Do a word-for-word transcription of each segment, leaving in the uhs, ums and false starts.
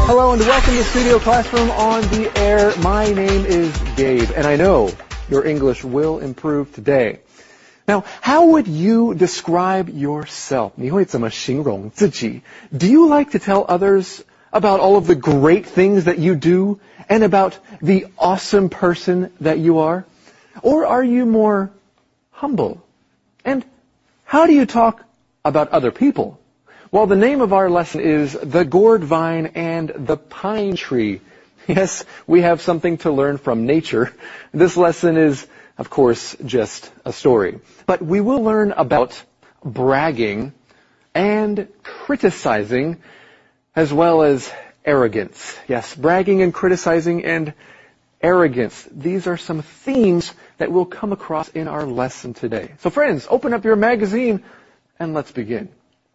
Hello and welcome to Studio Classroom on the Air. My name is Gabe, and I know your English will improve today. Now, how would you describe yourself? 你会怎么形容自己? Do you like to tell others about all of the great things that you do and about the awesome person that you are? Or are you more humble? And how do you talk about other people? Well, the name of our lesson is The Gourd Vine and the Pine Tree. Yes, we have something to learn from nature. This lesson is, of course, just a story. But we will learn about bragging and criticizing as well as arrogance. Yes, bragging and criticizing and arrogance. These are some themes that we'll come across in our lesson today. So friends, open up your magazine and let's begin.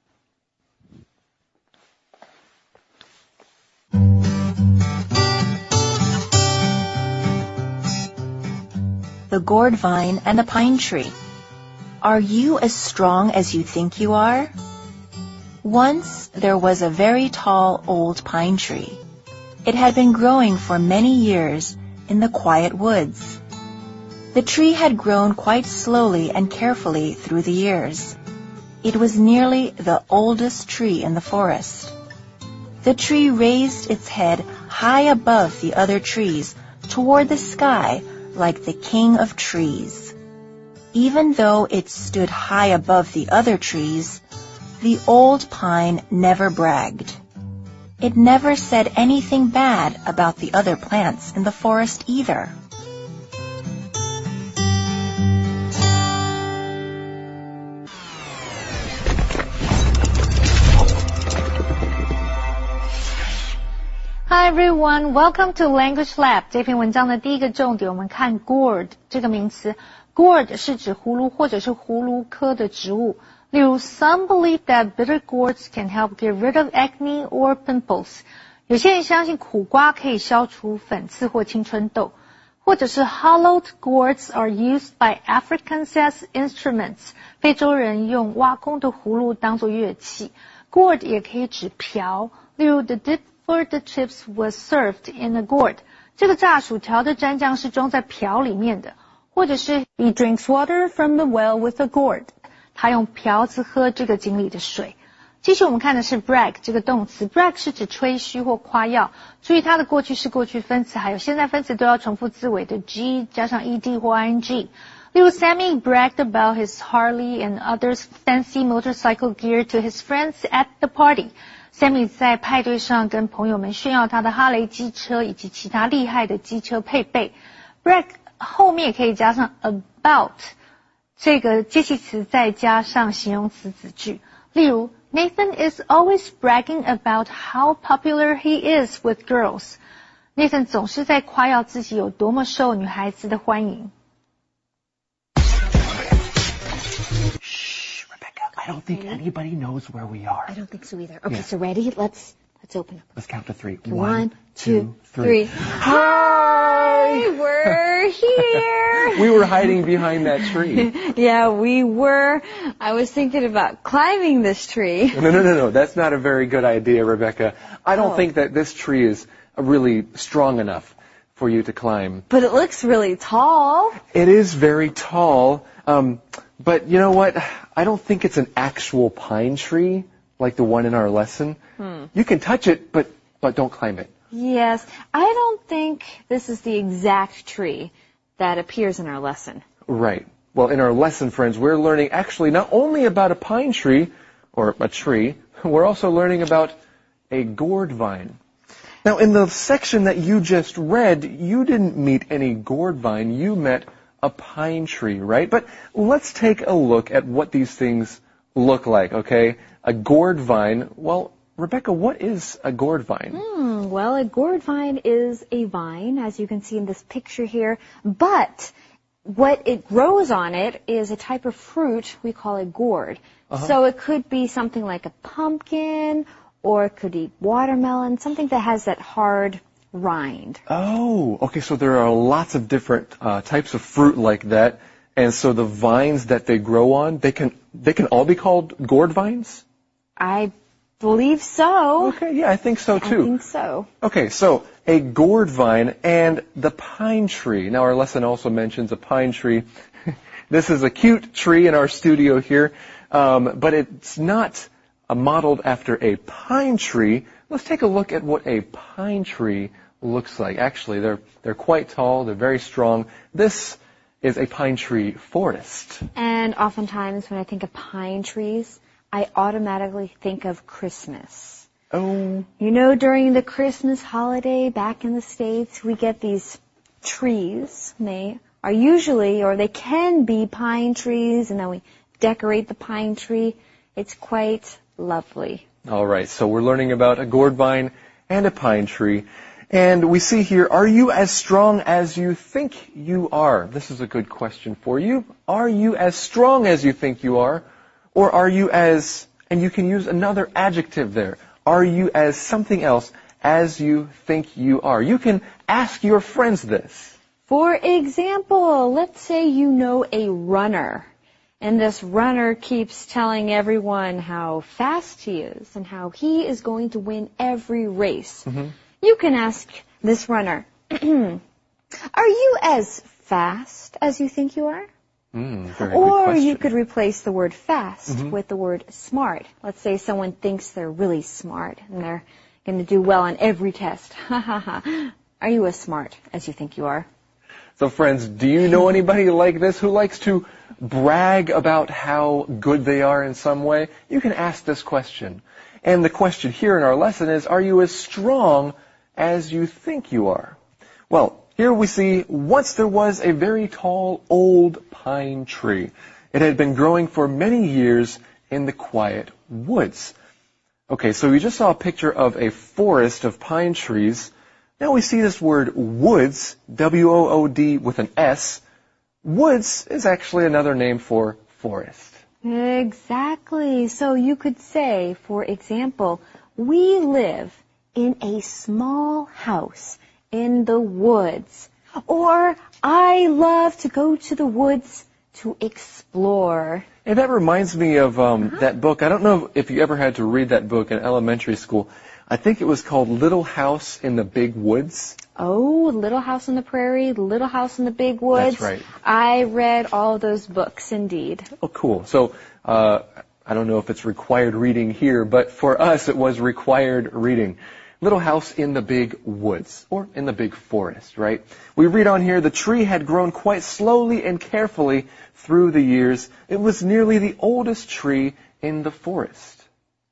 The Gourd Vine and the Pine Tree. Are you as strong as you think you are? Once there was a very tall old pine tree. It had been growing for many years in the quiet woods. The tree had grown quite slowly and carefully through the years. It was nearly the oldest tree in the forest. The tree raised its head high above the other trees toward the sky like the king of trees. Even though it stood high above the other trees, the old pine never bragged. It never said anything bad about the other plants in the forest either. Hi everyone, welcome to Language Lab. 这篇文章的第一个重点，我们看 gourd 这个名词。gourd 是指葫芦或者是葫芦科的植物。例如 some believe that bitter gourds can help get rid of acne or pimples. 有些人相信苦瓜可以消除粉刺或青春痘。或者是 hollowed gourds are used by Africans as instruments. 非洲人用挖空的葫芦当作乐器。gourd 也可以指瓢。例如 the dip for the chips was served in a gourd. 这个炸薯条的蘸酱是装在瓢里面的。或者是 he drinks water from the well with a gourd. 他用瓢子喝这个井里的水。继续我们看的是 brag 这个动词。brag 是指吹嘘或夸耀。注意它的过去式、过去分词还有现在分词都要重复字尾的 g 加上 ed 或 ing。例如 Sammy bragged about his Harley and others fancy motorcycle gear to his friends at the party. Sammy 在派对上跟朋友们炫耀他的哈雷机车以及其他厉害的机车配备。brag 后面也可以加上 about 这个介系词，再加上形容词子句。例如 Nathan is always bragging about how popular he is with girls. Nathan 总是在夸耀自己有多么受女孩子的欢迎。 I don't think anybody knows where we are. I don't think so either. Okay, Yeah. so ready? Let's let's open up. Let's count to three. One, two, two, three. three. Hi, we're here. We were hiding behind that tree. Yeah, we were. I was thinking about climbing this tree. No, no, no, no. That's not a very good idea, Rebecca. I don't Oh. think that this tree is really strong enough for you to climb. But it looks really tall. It is very tall. Um, but you know what? I don't think it's an actual pine tree like the one in our lesson. Hmm. You can touch it, but but don't climb it. Yes, I don't think this is the exact tree that appears in our lesson. Right. Well, in our lesson, friends, we're learning actually not only about a pine tree or a tree, we're also learning about a gourd vine. Now, in the section that you just read, you didn't meet any gourd vine. You met a pine tree, right? But let's take a look at what these things look like, okay? A gourd vine. Well, Rebecca, what is a gourd vine? Hmm, well, a gourd vine is a vine, as you can see in this picture here, but what it grows on it is a type of fruit we call a gourd. Uh-huh. So it could be something like a pumpkin, or it could be watermelon, something that has that hard rind. Oh, okay, so there are lots of different uh, types of fruit like that, and so the vines that they grow on, they can they can all be called gourd vines? I believe so. Okay, yeah, I think so too. I think so. Okay, so a gourd vine and the pine tree. Now our lesson also mentions a pine tree. This is a cute tree in our studio here, um, but it's not uh, modeled after a pine tree. Let's take a look at what a pine tree looks like. Actually, they're they're quite tall. They're very strong. This is a pine tree forest. And oftentimes when I think of pine trees, I automatically think of Christmas. Oh. You know, during the Christmas holiday back in the States, we get these trees. They are usually, or they can be pine trees, and then we decorate the pine tree. It's quite lovely. All right, so we're learning about a gourd vine and a pine tree. And we see here, are you as strong as you think you are? This is a good question for you. Are you as strong as you think you are? Or are you as, and you can use another adjective there, are you as something else as you think you are? You can ask your friends this. For example, let's say you know a runner, and this runner keeps telling everyone how fast he is and how he is going to win every race. Mm-hmm. You can ask this runner, are you as fast as you think you are? Mm, very or good you could replace the word fast mm-hmm. with the word smart. Let's say someone thinks they're really smart and they're going to do well on every test. Ha ha ha. Are you as smart as you think you are? So friends, do you know anybody like this who likes to brag about how good they are in some way? You can ask this question. And the question here in our lesson is, are you as strong as you think you are? Well, here we see, once there was a very tall old pine tree. It had been growing for many years in the quiet woods. Okay, so we just saw a picture of a forest of pine trees. Now we see this word woods, W O O D with an S. Woods is actually another name for forest. Exactly. So you could say, for example, we live in a small house in the woods. Or, I love to go to the woods to explore. And that reminds me of um, uh-huh. that book. I don't know if you ever had to read that book in elementary school. I think it was called Little House in the Big Woods. Oh, Little House on the Prairie, Little House in the Big Woods. That's right. I read all those books, indeed. Oh, cool. So, uh, I don't know if it's required reading here, but for us it was required reading. Little House in the Big Woods, or in the Big Forest, right? We read on here, the tree had grown quite slowly and carefully through the years. It was nearly the oldest tree in the forest.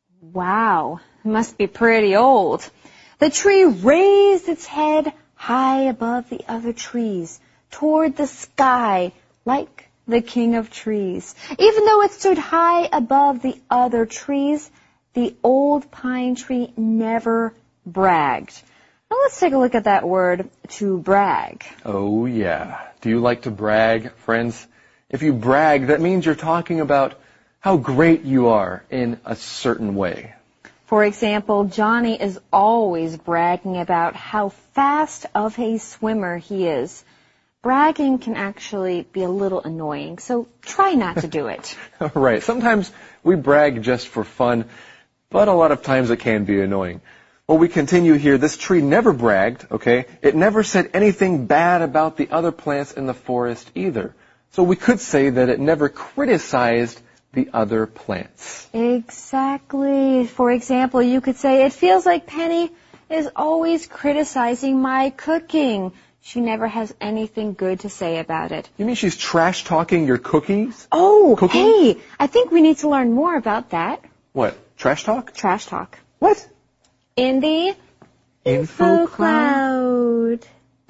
Wow, it must be pretty old. The tree raised its head high above the other trees, toward the sky, like the king of trees. Even though it stood high above the other trees, the old pine tree never bragged. Now let's take a look at that word, to brag. Oh yeah. Do you like to brag, friends? If you brag, that means you're talking about how great you are in a certain way. For example, Johnny is always bragging about how fast of a swimmer he is. Bragging can actually be a little annoying, so try not to do it. Right. Sometimes we brag just for fun, but a lot of times it can be annoying. Well, we continue here. This tree never bragged, okay? It never said anything bad about the other plants in the forest either. So we could say that it never criticized the other plants. Exactly. For example, you could say, it feels like Penny is always criticizing my cooking. She never has anything good to say about it. You mean she's trash-talking your cookies? Oh, cooking? Hey, I think we need to learn more about that. What? Trash talk? Trash talk. What? In the Info Cloud.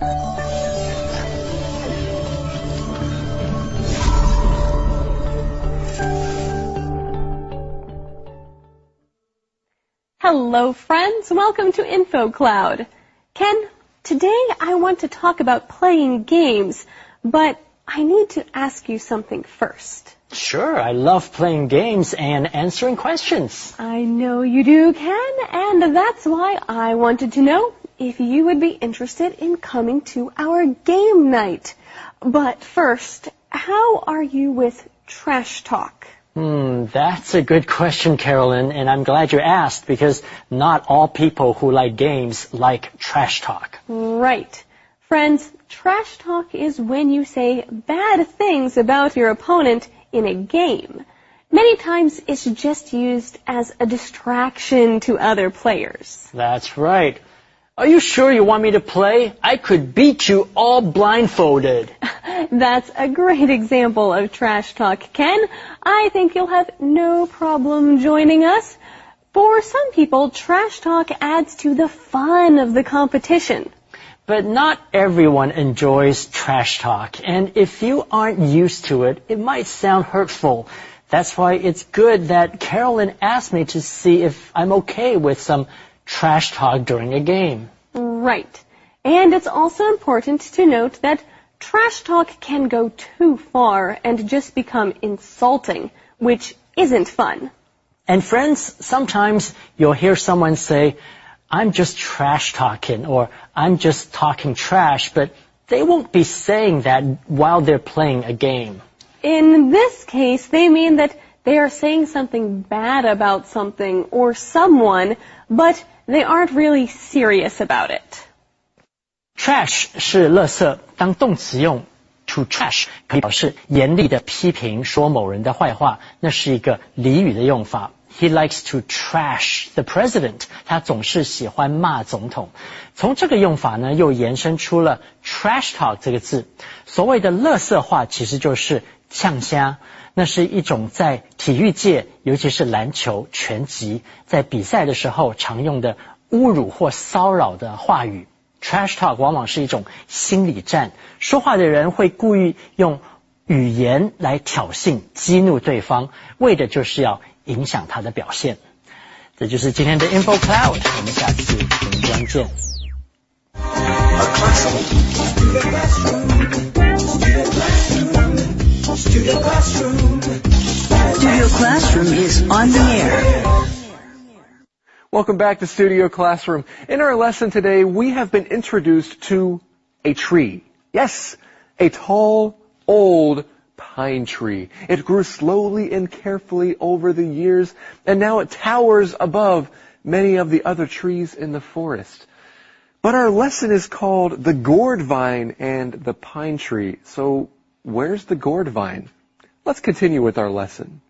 Hello, friends. Welcome to Info Cloud. Ken, today I want to talk about playing games, but I need to ask you something first. Sure, I love playing games and answering questions. I know you do, Ken, and that's why I wanted to know if you would be interested in coming to our game night. But first, how are you with trash talk? Hmm, that's a good question, Carolyn, and I'm glad you asked because not all people who like games like trash talk. Right. Friends, trash talk is when you say bad things about your opponent in a game. Many times it's just used as a distraction to other players. That's right. Are you sure you want me to play? I could beat you all blindfolded. That's a great example of trash talk, Ken. I think you'll have no problem joining us. For some people, trash talk adds to the fun of the competition. But not everyone enjoys trash talk, and if you aren't used to it, it might sound hurtful. That's why it's good that Carolyn asked me to see if I'm okay with some trash talk during a game. Right. And it's also important to note that trash talk can go too far and just become insulting, which isn't fun. And friends, sometimes you'll hear someone say, I'm just trash talking, or I'm just talking trash, but they won't be saying that while they're playing a game. In this case, they mean that they are saying something bad about something or someone, but they aren't really serious about it. Trash 是垃圾，当动词用 to trash 可以表示严厉的批评，说某人的坏话，那是一个俚语的用法。He likes to trash the president. 他总是喜欢骂总统。从这个用法呢，又延伸出了 trash talk 这个字。所谓的垃圾话，其实就是呛虾。那是一种在体育界，尤其是篮球、拳击，在比赛的时候常用的侮辱或骚扰的话语。Trash talk 往往是一种心理战，说话的人会故意用语言来挑衅、激怒对方，为的就是要影响他的表現。這就是今天的 Info Cloud， 我們下次雲端見。 Studio Classroom is on the air. Welcome back to Studio Classroom. In our lesson today, we have been introduced to a tree. Yes, a tall, old pine tree. It grew slowly and carefully over the years, and now it towers above many of the other trees in the forest. But our lesson is called The Gourd Vine and the Pine Tree. So where's the gourd vine? Let's continue with our lesson.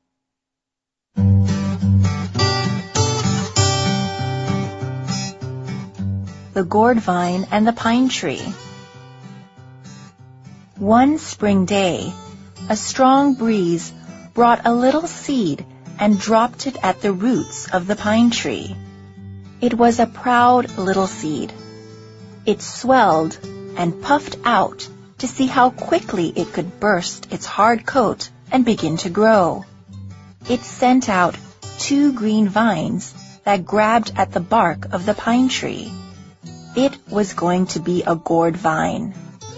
The Gourd Vine and the Pine Tree. One spring day, a strong breeze brought a little seed and dropped it at the roots of the pine tree. It was a proud little seed. It swelled and puffed out to see how quickly it could burst its hard coat and begin to grow. It sent out two green vines that grabbed at the bark of the pine tree. It was going to be a gourd vine.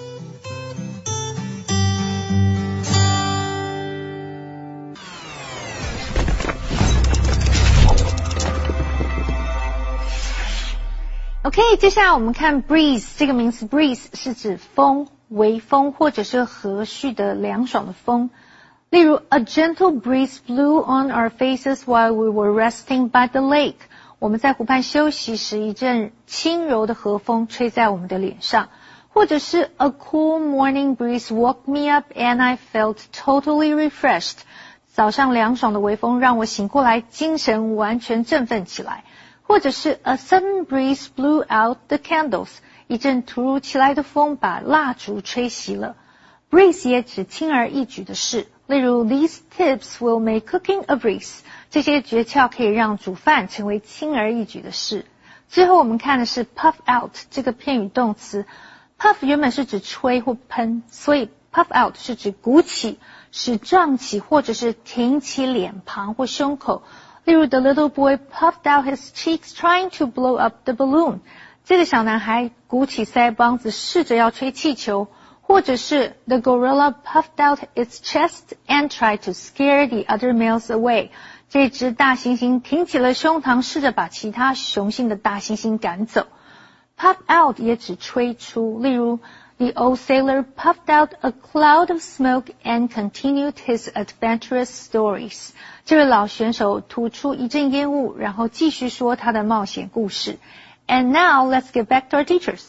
OK， 接下来我们看 breeze 这个名词 breeze 是指风、微风或者是和煦的凉爽的风。例如 A gentle breeze blew on our faces while we were resting by the lake. 我们在湖畔休息时，一阵轻柔的和风吹在我们的脸上。或者是 A cool morning breeze woke me up and I felt totally refreshed. 早上凉爽的微风让我醒过来，精神完全振奋起来。或者是 A sudden breeze blew out the candles. 一阵突如其来的风把蜡烛吹熄了。Breeze 也指轻而易举的事。例如 These tips will make cooking a breeze. 这些诀窍可以让煮饭成为轻而易举的事。最后我们看的是 puff out 这个片语动词。puff 原本是指吹或喷，所以 puff out 是指鼓起，使胀起或者是挺起脸庞或胸口。例如 The little boy puffed out his cheeks trying to blow up the balloon. 这个小男孩鼓起腮帮子试着要吹气球。或者是 The gorilla puffed out its chest and tried to scare the other males away. 这只大猩猩挺起了胸膛，试着把其他雄性的大猩猩赶走。Puff out 也指吹出，例如 The old sailor puffed out a cloud of smoke and continued his adventurous stories. 这位老选手吐出一阵烟雾，然后继续说他的冒险故事。And now let's get back to our teachers.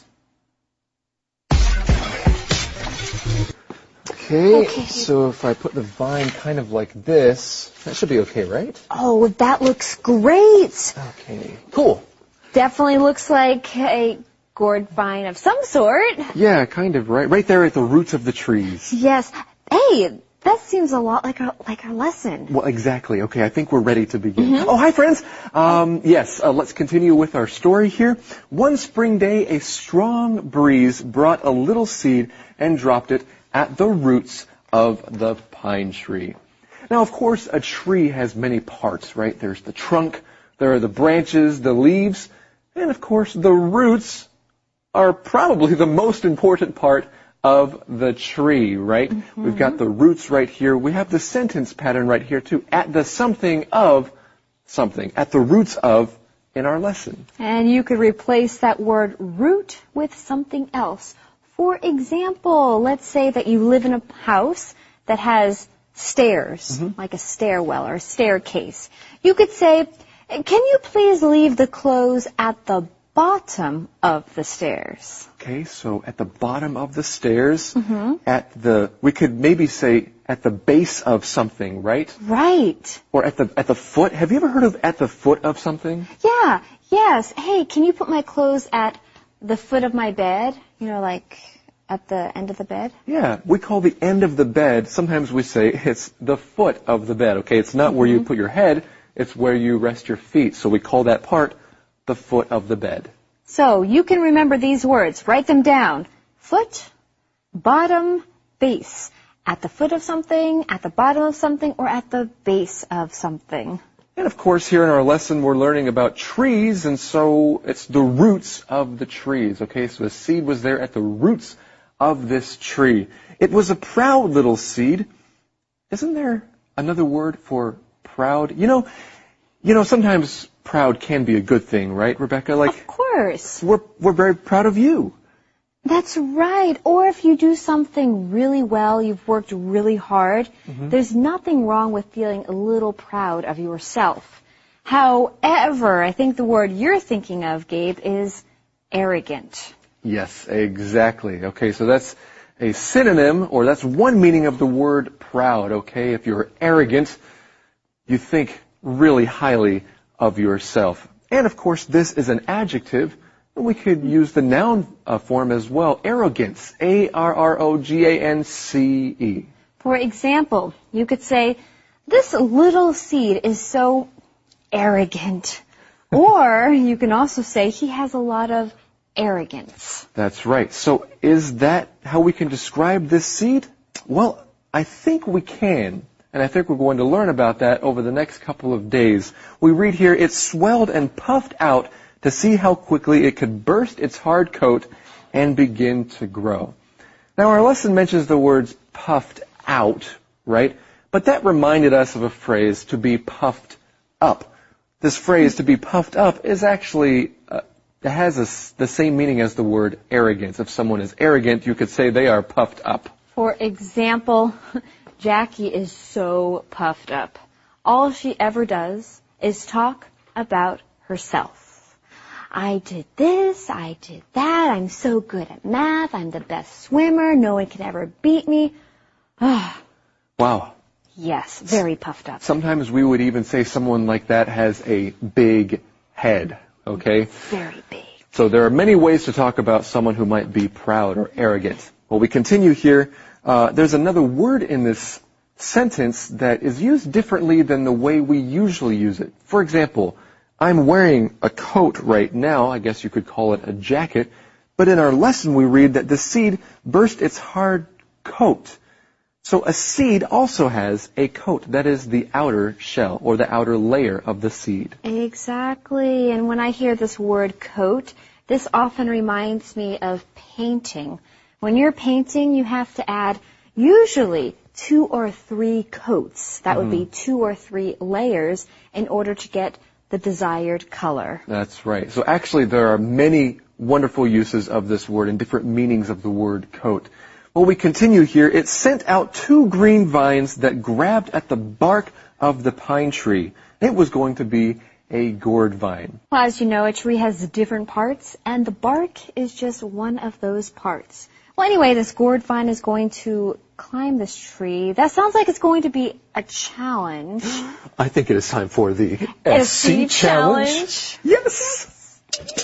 Okay, okay, so if I put the vine kind of like this, that should be okay, right? Oh, that looks great. Okay, cool. Definitely looks like a gourd vine of some sort. Yeah, kind of, right? Right there at the roots of the trees. Yes. Hey, that seems a lot like our, like our lesson. Well, exactly. Okay, I think we're ready to begin. Mm-hmm. Oh, hi, friends. Um, yes, uh, let's continue with our story here. One spring day, a strong breeze brought a little seed and dropped it at the roots of the pine tree. Now, of course, a tree has many parts, right? There's the trunk, there are the branches, the leaves, and of course, the roots are probably the most important part of the tree, right? Mm-hmm. We've got the roots right here. We have the sentence pattern right here, too. At the something of something. At the roots of in our lesson. And you could replace that word root with something else. For example, let's say that you live in a house that has stairs, mm-hmm. like a stairwell or a staircase. You could say, can you please leave the clothes at the bottom of the stairs? Okay, so at the bottom of the stairs, mm-hmm. at the, we could maybe say at the base of something, right? Right. Or at the, at the foot. Have you ever heard of at the foot of something? Yeah, yes. Hey, can you put my clothes at the foot of my bed? You know, like at the end of the bed? Yeah, we call the end of the bed, sometimes we say it's the foot of the bed, okay? It's not mm-hmm. where you put your head, it's where you rest your feet. So we call that part the foot of the bed. So you can remember these words. Write them down. Foot, bottom, base. At the foot of something, at the bottom of something, or at the base of something. And of course, here in our lesson, we're learning about trees, and so it's the roots of the trees. Okay, so the seed was there at the roots of this tree. It was a proud little seed. Isn't there another word for proud? You know, you know, sometimes proud can be a good thing, right, Rebecca? Like, of course. We're, we're very proud of you. That's right. Or if you do something really well, you've worked really hard, mm-hmm. there's nothing wrong with feeling a little proud of yourself. However, I think the word you're thinking of, Gabe, is arrogant. Yes, exactly. Okay, so that's a synonym, or that's one meaning of the word proud, okay? If you're arrogant, you think really highly of yourself. And of course, this is an adjective. We could use the noun uh, form as well. Arrogance. A R R O G A N C E. For example, you could say, this little seed is so arrogant. Or you can also say, he has a lot of arrogance. That's right. So is that how we can describe this seed? Well, I think we can. And I think we're going to learn about that over the next couple of days. We read here, it swelled and puffed out to see how quickly it could burst its hard coat and begin to grow. Now, our lesson mentions the words puffed out, right? But that reminded us of a phrase, to be puffed up. This phrase, to be puffed up, is actually, uh, it has a, the same meaning as the word arrogance. If someone is arrogant, you could say they are puffed up. For example, Jackie is so puffed up. All she ever does is talk about herself. I did this, I did that, I'm so good at math, I'm the best swimmer, no one can ever beat me. Wow. Yes, very puffed up. Sometimes we would even say someone like that has a big head, okay? Very big. So there are many ways to talk about someone who might be proud or arrogant. Well, we continue here. Uh, there's another word in this sentence that is used differently than the way we usually use it. For example, I'm wearing a coat right now. I guess you could call it a jacket. But in our lesson, we read that the seed burst its hard coat. So a seed also has a coat. That is the outer shell or the outer layer of the seed. Exactly. And when I hear this word coat, this often reminds me of painting. When you're painting, you have to add usually two or three coats. That would mm-hmm. be two or three layers in order to get the desired color. That's right. So actually there are many wonderful uses of this word and different meanings of the word coat. Well, we continue here. It sent out two green vines that grabbed at the bark of the pine tree. It was going to be a gourd vine. Well, as you know, a tree has different parts, and the bark is just one of those parts. Well, anyway, this gourd vine is going to climb this tree. That sounds like it's going to be a challenge. I think it is time for the S C challenge. Yes!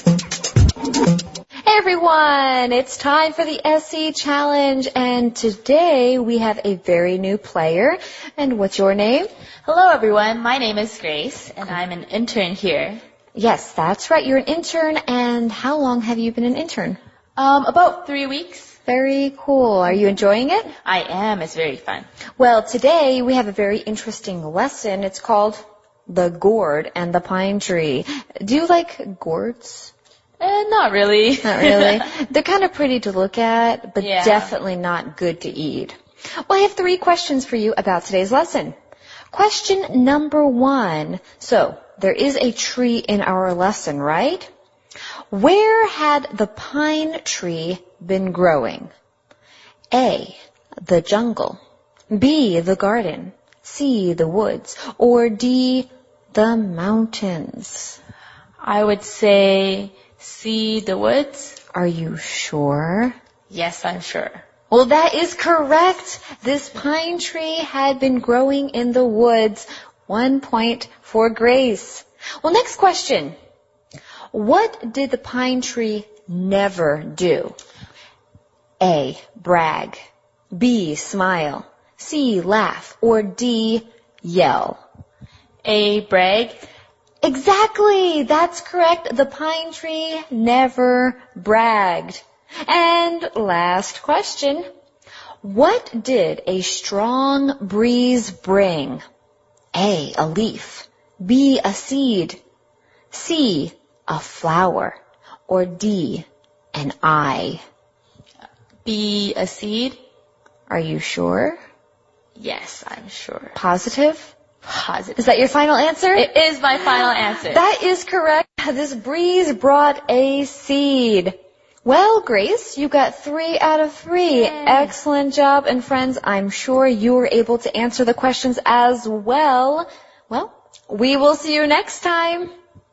Hey everyone, it's time for the S C challenge, and today we have a very new player. And what's your name? Hello everyone, my name is Grace, and I'm an intern here. Yes, that's right, you're an intern, and how long have you been an intern? Um, about three weeks. Very cool. Are you enjoying it? I am, it's very fun. Well, today we have a very interesting lesson. It's called The Gourd and the Pine Tree. Do you like gourds? Uh, not really. Not really. They're kind of pretty to look at, but Yeah. definitely not good to eat. Well, I have three questions for you about today's lesson. Question number one. So, there is a tree in our lesson, right? Where had the pine tree been growing? A, the jungle. B, the garden. C, the woods. Or D, the mountains. I would say C, the woods. Are you sure? Yes, I'm sure. Well, that is correct. This pine tree had been growing in the woods. One point for Grace. Well, next question. What did the pine tree never do? A, brag. B, smile. C, laugh. Or D, yell. A, brag. Exactly, that's correct. The pine tree never bragged. And last question. What did a strong breeze bring? A, a leaf. B, a seed. C, a flower. Or D, an eye. B, a seed. Are you sure? Yes, I'm sure. Positive? Positive. Is that your final answer? It is my final answer. That is correct. This breeze brought a seed. Well, Grace, you got three out of three. Yay. Excellent job. And friends, I'm sure you were able to answer the questions as well. Well, we will see you next time.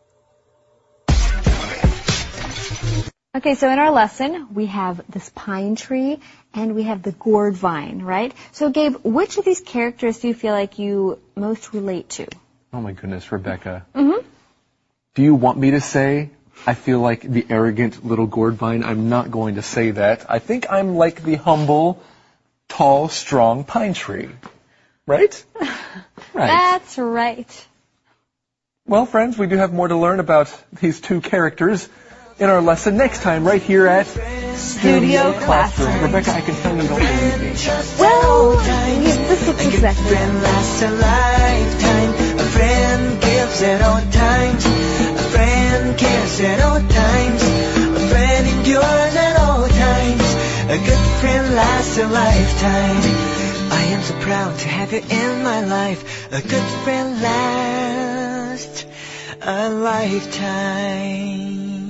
Okay, so in our lesson, we have this pine tree and we have the gourd vine, right? So, Gabe, which of these characters do you feel like you most relate to? Oh my goodness, Rebecca. Mm-hmm. Do you want me to say I feel like the arrogant little gourd vine? I'm not going to say that. I think I'm like the humble, tall, strong pine tree. Right? Right. That's right. Well, friends, we do have more to learn about these two characters in our lesson next time right here at Studio Classroom. Rebecca, I can tell you don't believe me. Well, this looks exactly A friend lasts a lifetime. A friend gives at all times. A friend cares at all times. A friend endures at all times. A good friend lasts a lifetime. I am so proud to have you in my life. A good friend lasts a lifetime.